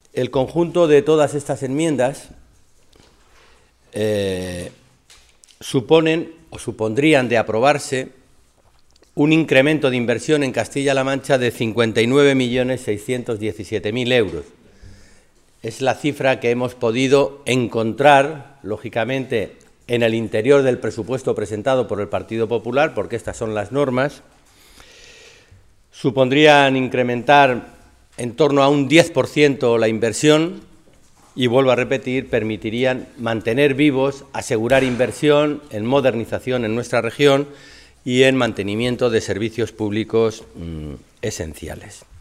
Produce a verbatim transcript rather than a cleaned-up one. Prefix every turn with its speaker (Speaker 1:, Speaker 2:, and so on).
Speaker 1: El conjunto de todas estas enmiendas eh, suponen o supondrían, de aprobarse, un incremento de inversión en Castilla-La Mancha de cincuenta y nueve millones seiscientos diecisiete mil euros. Es la cifra que hemos podido encontrar, lógicamente, en el interior del presupuesto presentado por el Partido Popular, porque estas son las normas. Supondrían incrementar en torno a un diez por ciento la inversión y, vuelvo a repetir, permitirían mantener vivos, asegurar inversión en modernización en nuestra región y en mantenimiento de servicios públicos mmm, esenciales.